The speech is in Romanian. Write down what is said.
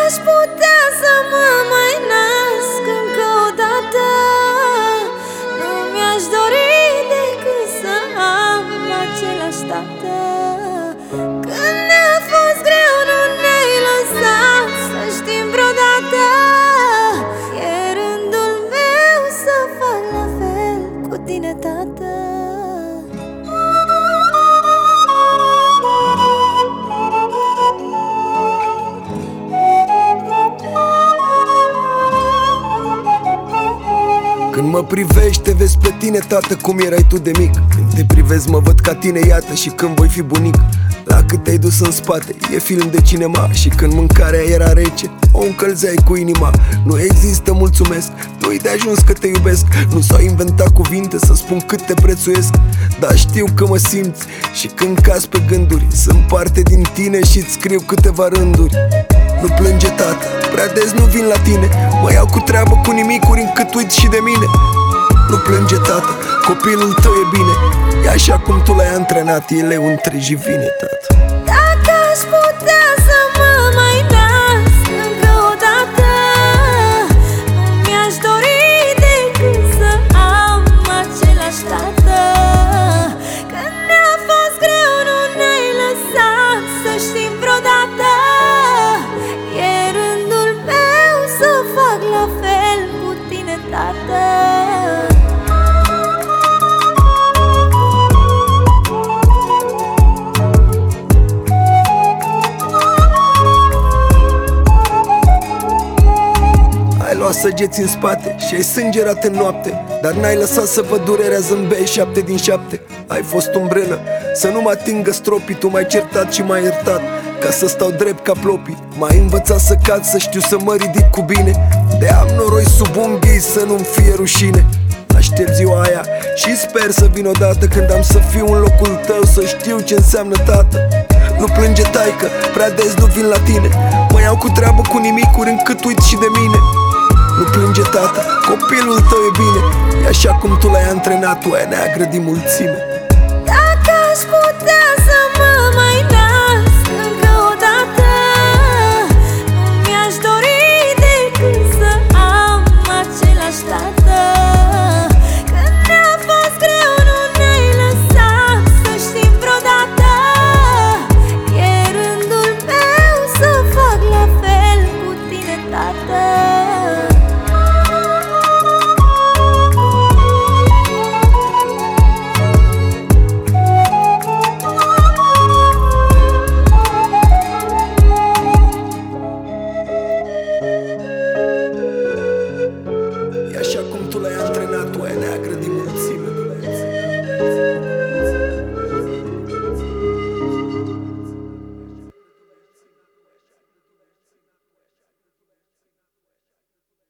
aș putea să mă mai nasc încă o dată, nu mi-aș dori decât să am același tată. Când ne-a fost greu, nu ne-ai lăsat să știm vreodată. E rândul meu să fac la fel cu tine, tată. Când mă privești, te vezi pe tine, tată, cum erai tu de mic. Când te privezi, mă văd ca tine, iată, și când voi fi bunic. La cât te-ai dus în spate, e film de cinema. Și când mâncarea era rece, o încălzeai cu inima. Nu există mulțumesc, nu-i de ajuns că te iubesc. Nu s-au inventat cuvinte să spun cât te prețuiesc. Dar știu că mă simți și când caz pe gânduri, sunt parte din tine și-ți scriu câteva rânduri. Nu plânge, tată, prea des nu vin la tine. Mă iau cu treabă cu nimicuri încât uiți și de mine. Nu plânge, tată, copilul tău e bine. E așa cum tu l-ai antrenat, el e un trejivine, tată. Dacă aș putea să mă mai nasc încă o dată, nu mi-aș dori decât să am același tată. Când ne-a fost greu, nu ne-ai lăsat să știm vreodată. E rândul meu să fac la fel cu tine, tată. Ai luat săgeți în spate și ai sângerat în noapte, dar n-ai lăsat să văd durerea, zâmbeai 7 din 7. Ai fost umbrelă, să nu mă atingă stropii. Tu m-ai certat și m-ai iertat, ca să stau drept ca plopii. M-ai învățat să cad, să știu să mă ridic cu bine. De am noroi sub unghii să nu-mi fie rușine. Aștept ziua aia și sper să vin odată, când am să fiu în locul tău, să știu ce înseamnă tată. Nu plânge, taică, prea des nu vin la tine. Mă iau cu treabă cu nimicuri încât uiți și de mine. Nu plânge, tată, copilul tău e bine. E așa cum tu l-ai antrenat, tu ai neagră din mulțime. Dacă aș putea